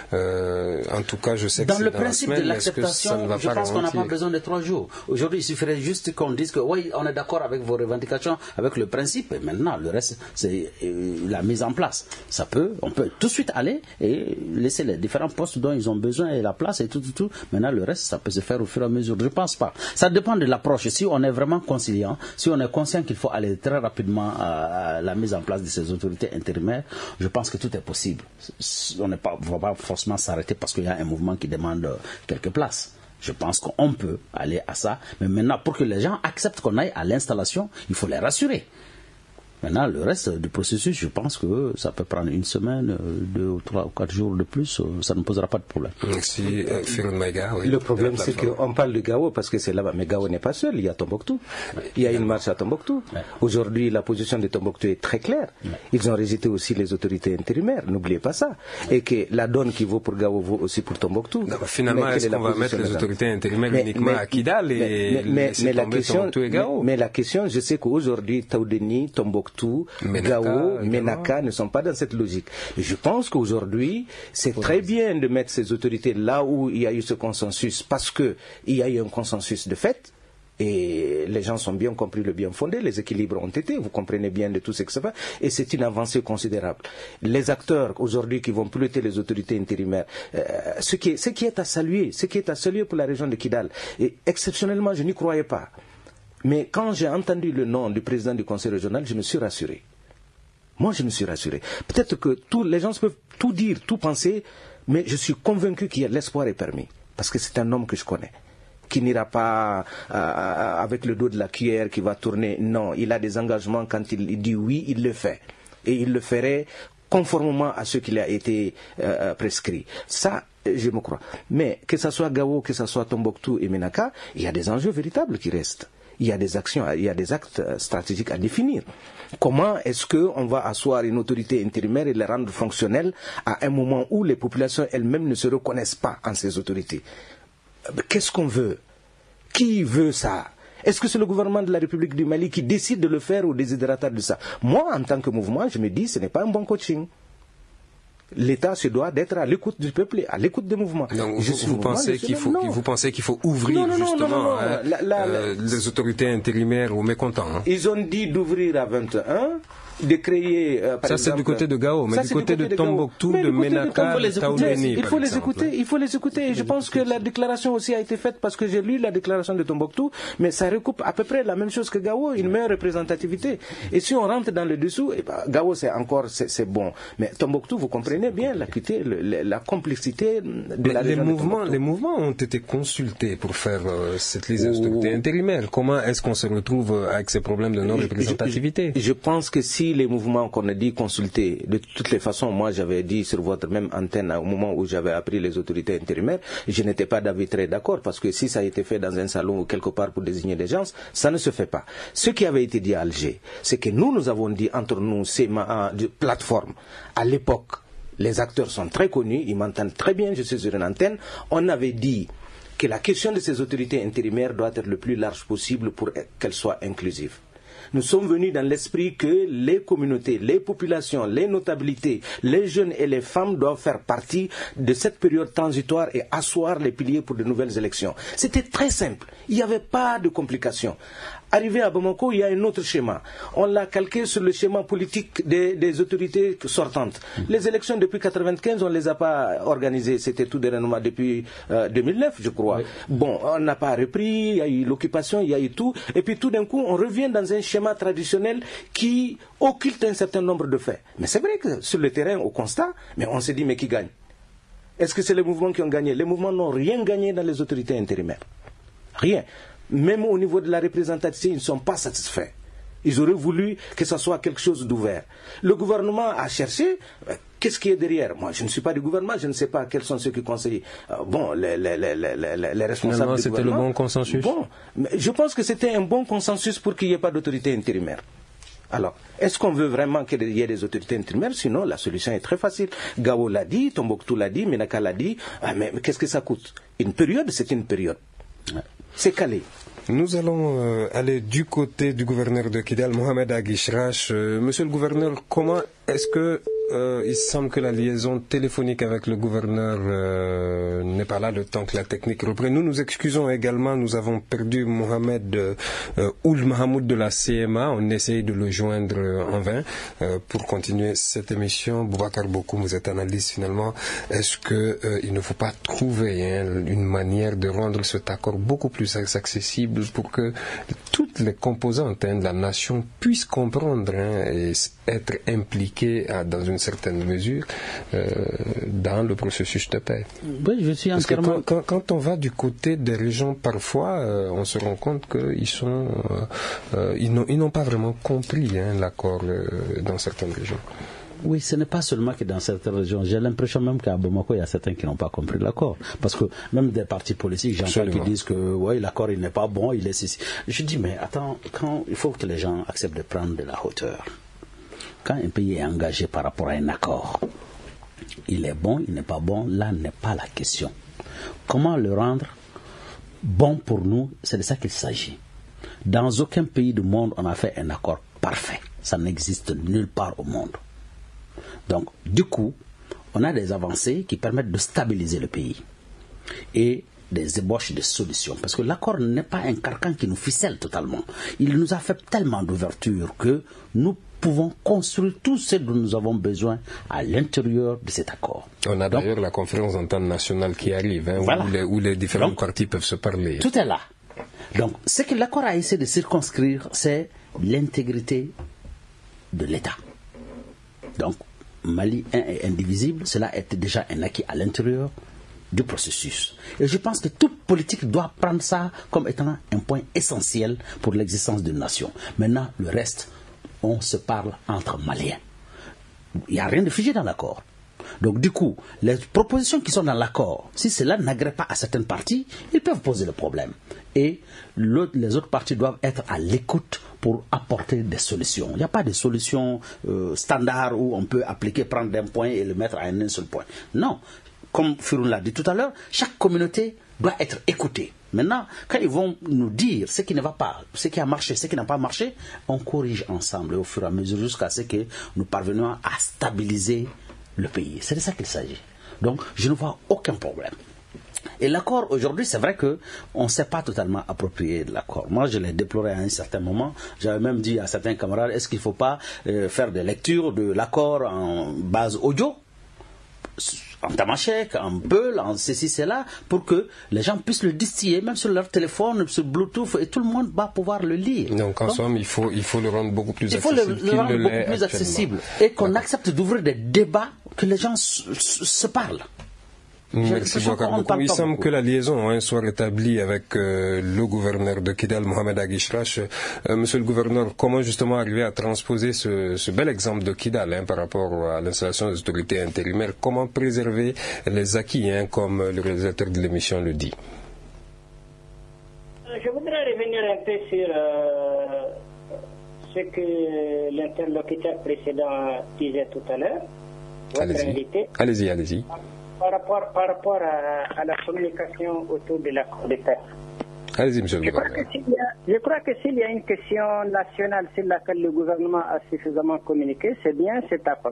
[SPEAKER 2] Euh, en tout cas, je sais que
[SPEAKER 5] dans
[SPEAKER 2] c'est
[SPEAKER 5] le
[SPEAKER 2] dans
[SPEAKER 5] principe
[SPEAKER 2] la semaine,
[SPEAKER 5] de l'acceptation, je pense qu'on n'a pas besoin de trois jours. Aujourd'hui, il suffirait juste qu'on dise que oui, on est d'accord avec vos revendications, avec le principe, et maintenant, le reste, c'est euh, la mise en place. Ça peut, on peut tout de suite aller et laisser les différents postes dont ils ont besoin et la place et tout, tout, tout. Maintenant, le reste, ça peut se faire au fur et à mesure. Je ne pense pas. Ça dépend de l'approche. Si on est vraiment conciliant, si on est conscient qu'il faut aller très rapidement à la mise en place de ces autorités intérimaires, je pense que tout est possible. On ne va pas forcément s'arrêter parce qu'il y a un mouvement qui demande quelques places. Je pense qu'on peut aller à ça. Mais maintenant, pour que les gens acceptent qu'on aille à l'installation, il faut les rassurer. Maintenant, le reste du processus, je pense que ça peut prendre une semaine, deux ou trois ou quatre jours de plus, ça ne posera pas de problème.
[SPEAKER 2] Merci, euh, oui.
[SPEAKER 4] Le problème, c'est qu'on parle de Gao parce que c'est là-bas, mais Gao n'est pas seul, il y a Tombouctou. Il y a une marche à Tombouctou. Aujourd'hui, la position de Tombouctou est très claire. Ils ont rejeté aussi les autorités intérimaires, n'oubliez pas ça. Et que la donne qui vaut pour Gao vaut aussi pour Tombouctou.
[SPEAKER 2] Non, finalement, est-ce qu'on va mettre les autorités intérimaires mais, uniquement mais, à Kidal et
[SPEAKER 4] mais, mais, mais, la question,
[SPEAKER 2] et Gao?
[SPEAKER 4] mais, mais la question, je sais qu'aujourd'hui, Taoudeni, Tombouctou,
[SPEAKER 2] Menaka,
[SPEAKER 4] Gao, Menaka ne sont pas dans cette logique. Et je pense qu'aujourd'hui, c'est très bien de mettre ces autorités là où il y a eu ce consensus, parce qu'il y a eu un consensus de fait, et les gens ont bien compris le bien fondé, les équilibres ont été, vous comprenez bien de tout ce que ça fait, et c'est une avancée considérable. Les acteurs aujourd'hui qui vont piloter les autorités intérimaires, euh, ce, qui est, ce qui est à saluer, ce qui est à saluer pour la région de Kidal, et exceptionnellement, je n'y croyais pas. Mais quand j'ai entendu le nom du président du conseil régional, je me suis rassuré. Moi, je me suis rassuré. Peut-être que tous les gens peuvent tout dire, tout penser, mais je suis convaincu qu'il y a l'espoir est permis. Parce que c'est un homme que je connais, qui n'ira pas euh, avec le dos de la cuillère, qui va tourner. Non, il a des engagements. Quand il dit oui, il le fait. Et il le ferait conformément à ce qui a été euh, prescrit. Ça, je me crois. Mais que ce soit Gao, que ce soit Tombouctou et Menaka, il y a des enjeux véritables qui restent. Il y a des actions, il y a des actes stratégiques à définir. Comment est-ce qu'on va asseoir une autorité intérimaire et la rendre fonctionnelle à un moment où les populations elles-mêmes ne se reconnaissent pas en ces autorités? Qu'est-ce qu'on veut? Qui veut ça? Est-ce que c'est le gouvernement de la République du Mali qui décide de le faire ou désidérataire de ça? Moi, en tant que mouvement, je me dis ce n'est pas un bon coaching. L'État se doit d'être à l'écoute du peuple, à l'écoute des mouvements.
[SPEAKER 2] Donc, vous, vous, pensez qu'il faut, vous pensez qu'il faut ouvrir non, non, justement non, non, hein, la, la, euh, la, les autorités intérimaires aux mécontents hein.
[SPEAKER 4] Ils ont dit d'ouvrir à vingt et un, de créer... Euh, par
[SPEAKER 2] ça c'est du côté de Gao, mais ça, du côté, côté de, de Tombouctou, de, de Menaka, de Taoudeni.
[SPEAKER 4] Il faut les écouter, il faut les écouter. Et je pense que la déclaration aussi a été faite parce que j'ai lu la déclaration de Tombouctou, mais ça recoupe à peu près la même chose que Gao, une meilleure représentativité. Et si on rentre dans le dessous, eh ben, Gao c'est encore, c'est bon. Mais Tombouctou, vous comprenez bien l'acuité, la complexité de
[SPEAKER 2] mais
[SPEAKER 4] la
[SPEAKER 2] les
[SPEAKER 4] région
[SPEAKER 2] mouvements,
[SPEAKER 4] de
[SPEAKER 2] les mouvements ont été consultés pour faire euh, cette liste autorités intérimaires. Comment est-ce qu'on se retrouve avec ces problèmes de non-représentativité?
[SPEAKER 4] je, je, je pense que si les mouvements qu'on a dit consulter, de toutes les façons, moi j'avais dit sur votre même antenne au moment où j'avais appris les autorités intérimaires, je n'étais pas d'avis très d'accord parce que si ça a été fait dans un salon ou quelque part pour désigner des gens, ça ne se fait pas. Ce qui avait été dit à Alger, c'est que nous, nous avons dit entre nous, ces plateformes, à l'époque, les acteurs sont très connus, ils m'entendent très bien, je suis sur une antenne, on avait dit que la question de ces autorités intérimaires doit être le plus large possible pour qu'elle soit inclusive. Nous sommes venus dans l'esprit que les communautés, les populations, les notabilités, les jeunes et les femmes doivent faire partie de cette période transitoire et asseoir les piliers pour de nouvelles élections. C'était très simple. Il n'y avait pas de complications. Arrivé à Bamako, il y a un autre schéma. On l'a calqué sur le schéma politique des, des autorités sortantes. Les élections depuis quatre-vingt-quinze, on ne les a pas organisées. C'était tout dernièrement depuis euh, deux mille neuf, je crois. Oui. Bon, on n'a pas repris, il y a eu l'occupation, il y a eu tout. Et puis tout d'un coup, on revient dans un schéma traditionnel qui occulte un certain nombre de faits. Mais c'est vrai que sur le terrain, au constat, mais on s'est dit, mais qui gagne? Est-ce que c'est les mouvements qui ont gagné? Les mouvements n'ont rien gagné dans les autorités intérimaires. Rien. Même au niveau de la représentativité, ils ne sont pas satisfaits. Ils auraient voulu que ce soit quelque chose d'ouvert. Le gouvernement a cherché, euh, qu'est-ce qui est derrière? Moi, je ne suis pas du gouvernement, je ne sais pas quels sont ceux qui conseillent. Euh, bon, les, les, les, les, les responsables
[SPEAKER 2] Finalement,
[SPEAKER 4] du
[SPEAKER 2] c'était
[SPEAKER 4] gouvernement.
[SPEAKER 2] le bon consensus.
[SPEAKER 4] Bon, mais je pense que c'était un bon consensus pour qu'il n'y ait pas d'autorité intérimaire. Alors, est-ce qu'on veut vraiment qu'il y ait des autorités intérimaires? Sinon, la solution est très facile. Gao l'a dit, Tombouctou l'a dit, Menaka l'a dit. Ah, mais, mais qu'est-ce que ça coûte? Une période, c'est une période. C'est calé.
[SPEAKER 2] Nous allons euh, aller du côté du gouverneur de Kidal, Mohamed Aguichrache. Euh, monsieur le gouverneur, comment est-ce que euh, il semble que la liaison téléphonique avec le gouverneur euh, n'est pas là le temps que la technique reprenne? Nous nous excusons également, nous avons perdu Mohamed euh, Ould Mahamoud de la C M A. On essaye de le joindre en vain euh, pour continuer cette émission. Boubacar Bokoum, vous êtes analyste finalement. Est-ce que euh, il ne faut pas trouver hein, une manière de rendre cet accord beaucoup plus accessible pour que toutes les composantes hein, de la nation puissent comprendre hein, et être impliquées à, dans une certaine mesure euh, dans le processus de paix?
[SPEAKER 5] Oui, je suis
[SPEAKER 2] Parce
[SPEAKER 5] entièrement...
[SPEAKER 2] que quand, quand, quand on va du côté des régions, parfois, euh, on se rend compte qu'ils sont, euh, euh, ils, n'ont, ils n'ont pas vraiment compris hein, l'accord euh, dans certaines régions.
[SPEAKER 5] Oui, ce n'est pas seulement que dans certaines régions. J'ai l'impression même qu'à Bamako, il y a certains qui n'ont pas compris l'accord. Parce que même des partis politiques, j'entends qui disent que ouais, l'accord il n'est pas bon, il est ceci. Je dis, mais attends, quand, il faut que les gens acceptent de prendre de la hauteur. Quand un pays est engagé par rapport à un accord, il est bon, il n'est pas bon, là n'est pas la question. Comment le rendre bon pour nous, c'est de ça qu'il s'agit. Dans aucun pays du monde, on a fait un accord parfait. Ça n'existe nulle part au monde. Donc, du coup, on a des avancées qui permettent de stabiliser le pays et des ébauches de solutions. Parce que l'accord n'est pas un carcan qui nous ficelle totalement. Il nous a fait tellement d'ouverture que nous pouvons construire tout ce dont nous avons besoin à l'intérieur de cet accord.
[SPEAKER 2] On a d'ailleurs Donc, la conférence d'entente nationale qui arrive, hein, voilà. où, les, où les différents Donc, partis peuvent se parler.
[SPEAKER 5] Tout est là. Donc, ce que l'accord a essayé de circonscrire, c'est l'intégrité de l'État. Donc, Mali un est indivisible, cela était déjà un acquis à l'intérieur du processus. Et je pense que toute politique doit prendre ça comme étant un point essentiel pour l'existence d'une nation. Maintenant, le reste, on se parle entre Maliens. Il n'y a rien de figé dans l'accord. Donc du coup, les propositions qui sont dans l'accord, si cela n'agrée pas à certaines parties, ils peuvent poser le problème. Et les autres parties doivent être à l'écoute pour apporter des solutions. Il n'y a pas de solution euh, standard où on peut appliquer, prendre d'un point et le mettre à un seul point. Non. Comme Firoun l'a dit tout à l'heure, chaque communauté doit être écoutée. Maintenant, quand ils vont nous dire ce qui ne va pas, ce qui a marché, ce qui n'a pas marché, on corrige ensemble au fur et à mesure jusqu'à ce que nous parvenions à stabiliser le pays. C'est de ça qu'il s'agit. Donc, je ne vois aucun problème. Et l'accord, aujourd'hui, c'est vrai qu'on ne s'est pas totalement approprié de l'accord. Moi, je l'ai déploré à un certain moment. J'avais même dit à certains camarades, est-ce qu'il ne faut pas euh, faire des lectures de l'accord en base audio, en tamashek, en peul, en ceci, cela, pour que les gens puissent le distiller, même sur leur téléphone, sur Bluetooth, et tout le monde va pouvoir le lire.
[SPEAKER 2] Donc, en Donc, somme, il faut, il faut le rendre beaucoup plus
[SPEAKER 5] il
[SPEAKER 2] accessible.
[SPEAKER 5] Il faut le, le rendre beaucoup plus accessible. Et qu'on D'accord. accepte d'ouvrir des débats, que les gens se, se, se parlent.
[SPEAKER 2] Merci beaucoup. Il semble que la liaison hein, soit rétablie avec euh, le gouverneur de Kidal, Mohamed Aguichrache. Euh, monsieur le gouverneur, comment justement arriver à transposer ce, ce bel exemple de Kidal hein, par rapport à l'installation des autorités intérimaires? Comment préserver les acquis, hein, comme le réalisateur de l'émission le dit?
[SPEAKER 6] Je voudrais revenir un peu sur euh, ce que l'interlocuteur précédent disait tout à l'heure.
[SPEAKER 2] Allez-y, allez-y, allez-y.
[SPEAKER 6] Par rapport, par rapport à, à la communication autour de l'accord de paix.
[SPEAKER 2] Allez-y, monsieur le gouverneur.
[SPEAKER 6] Je crois que s'il y a une question nationale sur laquelle le gouvernement a suffisamment communiqué, c'est bien cet accord.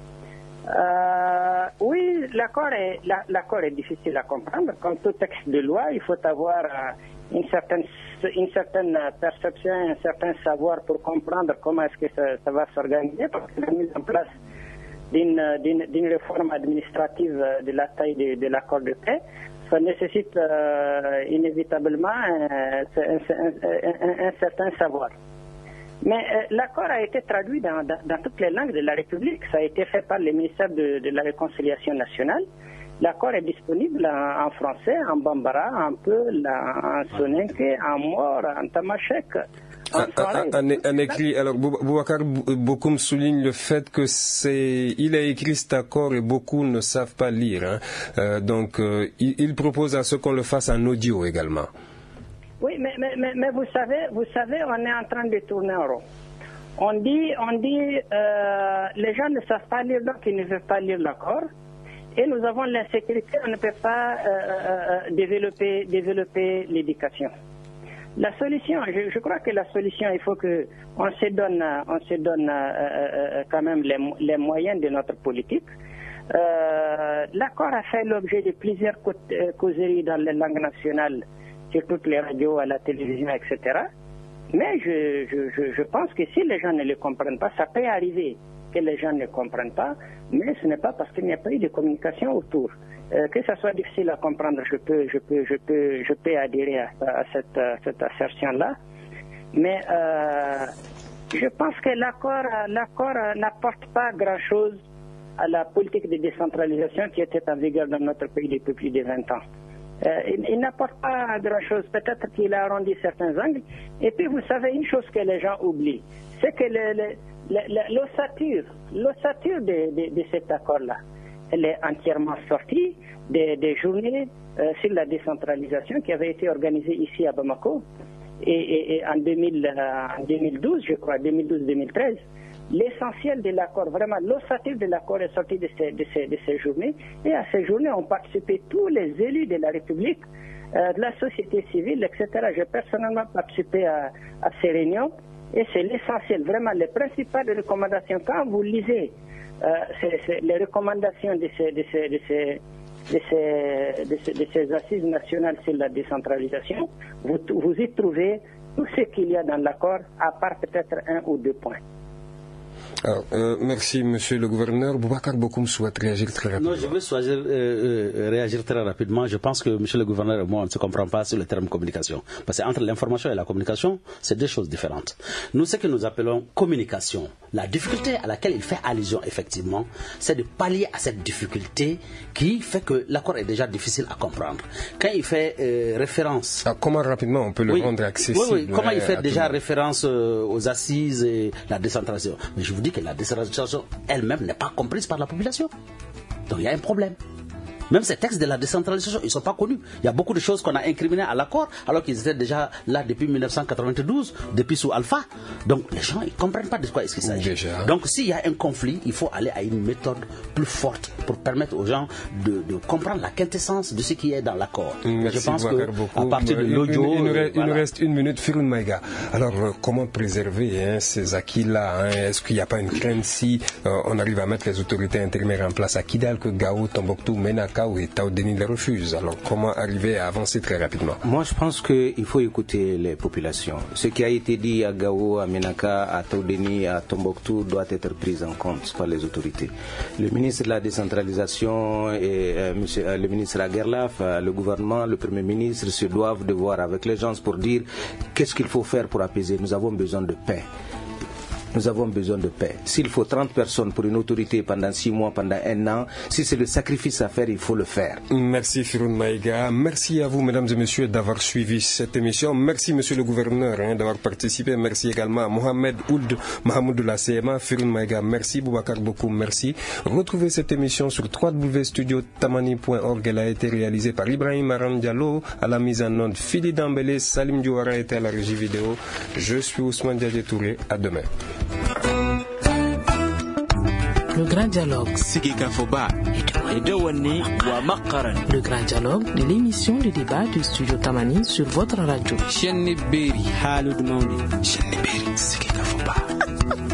[SPEAKER 6] Euh, oui, l'accord est, la, l'accord est difficile à comprendre. Comme tout texte de loi, il faut avoir euh, une, certaine, une certaine perception, un certain savoir pour comprendre comment est-ce que ça, ça va s'organiser, parce que la mise en place d'une, d'une, d'une réforme administrative de la taille de, de l'accord de paix, ça nécessite euh, inévitablement un, un, un, un certain savoir. Mais euh, l'accord a été traduit dans, dans, dans toutes les langues de la République. Ça a été fait par le ministère de, de la Réconciliation nationale. L'accord est disponible en, en français, en bambara, en peul, en, en soninké, en mor, en tamashek. En,
[SPEAKER 2] en, en, en écrit, alors Boubacar Bokoum souligne le fait que c'est, il a écrit cet accord et beaucoup ne savent pas lire. Hein. Euh, donc, euh, il, il propose à ce qu'on le fasse en audio également.
[SPEAKER 6] Oui, mais, mais, mais, mais vous savez, vous savez, on est en train de tourner en rond. On dit, on dit, euh, les gens ne savent pas lire, donc ils ne veulent pas lire l'accord. Et nous avons l'insécurité, on ne peut pas euh, euh, développer, développer l'éducation. La solution, je, je crois que la solution, il faut que on se donne, on se donne euh, euh, quand même les, les moyens de notre politique. Euh, l'accord a fait l'objet de plusieurs causeries dans les langues nationales, sur toutes les radios, à la télévision, et cetera. Mais je, je, je pense que si les gens ne le comprennent pas, ça peut arriver que les gens ne comprennent pas, mais ce n'est pas parce qu'il n'y a pas eu de communication autour. Euh, que ça soit difficile à comprendre, je peux, je peux, je peux, je peux adhérer à, à cette, à cette assertion-là. Mais euh, je pense que l'accord, l'accord n'apporte pas grand-chose à la politique de décentralisation qui était en vigueur dans notre pays depuis plus de vingt ans. Euh, il, il n'apporte pas grand-chose. Peut-être qu'il a arrondi certains angles. Et puis, vous savez, une chose que les gens oublient, c'est que le, le, le, l'ossature, l'ossature de, de, de cet accord-là, elle est entièrement sortie des, des journées euh, sur la décentralisation qui avaient été organisées ici à Bamako. Et, et, et en, deux mille, euh, en deux mille douze, je crois, deux mille douze deux mille treize, l'essentiel de l'accord, vraiment l'ossature de l'accord est sorti de ces, de, ces, de ces journées. Et à ces journées ont participé tous les élus de la République, euh, de la société civile, et cetera. J'ai personnellement participé à, à ces réunions et c'est l'essentiel, vraiment les principales recommandations. Quand vous lisez euh, c'est, c'est les recommandations de ces, de ces, de ces, de ces, de ces, de ces assises nationales sur la décentralisation, vous, vous y trouvez tout ce qu'il y a dans l'accord, à part peut-être un ou deux points.
[SPEAKER 2] Alors, euh, merci, monsieur le gouverneur. Boubacar Bokoum souhaite réagir très rapidement.
[SPEAKER 5] Non, je veux choisir, euh, euh, réagir très rapidement. Je pense que monsieur le gouverneur et moi, on ne se comprend pas sur le terme communication. Parce qu'entre l'information et la communication, c'est deux choses différentes. Nous, ce que nous appelons communication, la difficulté à laquelle il fait allusion, effectivement, c'est de pallier à cette difficulté qui fait que l'accord est déjà difficile à comprendre. Quand il fait euh, référence...
[SPEAKER 2] Alors, comment rapidement on peut le
[SPEAKER 5] oui,
[SPEAKER 2] rendre accessible?
[SPEAKER 5] Oui, oui. Comment il fait déjà référence euh, aux assises et la décentralisation? Mais je vous dis que la décentralisation elle-même n'est pas comprise par la population. Donc il y a un problème. Même ces textes de la décentralisation, ils ne sont pas connus. Il y a beaucoup de choses qu'on a incriminées à l'accord, alors qu'ils étaient déjà là depuis mille neuf cent quatre-vingt-douze, depuis sous Alpha. Donc les gens, ils ne comprennent pas de quoi est-ce qu'il s'agit. Déjà. Donc s'il y a un conflit, il faut aller à une méthode plus forte pour permettre aux gens de, de comprendre la quintessence de ce qui est dans l'accord.
[SPEAKER 2] Merci.
[SPEAKER 5] Je pense qu'à partir de
[SPEAKER 2] il,
[SPEAKER 5] l'audio...
[SPEAKER 2] Il, il, nous reste,
[SPEAKER 5] voilà.
[SPEAKER 2] il nous reste une minute, Firoun Maïga. Alors, euh, comment préserver hein, ces acquis-là hein? Est-ce qu'il n'y a pas une crainte si euh, on arrive à mettre les autorités intérimaires en place à Kidal, que Gao, Tombouctou, Menaka et Taoudeni les refusent? Alors, comment arriver à avancer très rapidement?
[SPEAKER 4] Moi, je pense qu'il faut écouter les populations. Ce qui a été dit à Gao, à Menaka, à Taoudeni, à Tombouctou doit être pris en compte par les autorités. Le ministre de la décentralisation, et, euh, monsieur, euh, le ministre Aguerlaf, euh, le gouvernement, le premier ministre se doivent de voir avec les gens pour dire qu'est-ce qu'il faut faire pour apaiser. Nous avons besoin de paix. Nous avons besoin de paix. S'il faut trente personnes pour une autorité pendant six mois, pendant un an, si c'est le sacrifice à faire, il faut le faire.
[SPEAKER 2] Merci Firoun Maïga. Merci à vous, mesdames et messieurs, d'avoir suivi cette émission. Merci, monsieur le gouverneur, hein, d'avoir participé. Merci également à Mohamed Ould Mahamoud de la C M A. Firoun Maïga, merci. Boubacar Bokoum, merci. Retrouvez cette émission sur w w w point studio tamani point org. Elle a été réalisée par Ibrahim Aram Diallo à la mise en onde. Fili Dambélé, Salim Diouara était à la régie vidéo. Je suis Ousmane Diadje Touré. À demain.
[SPEAKER 1] Le grand dialogue. Le grand dialogue de l'émission de débat du studio Tamani sur votre radio.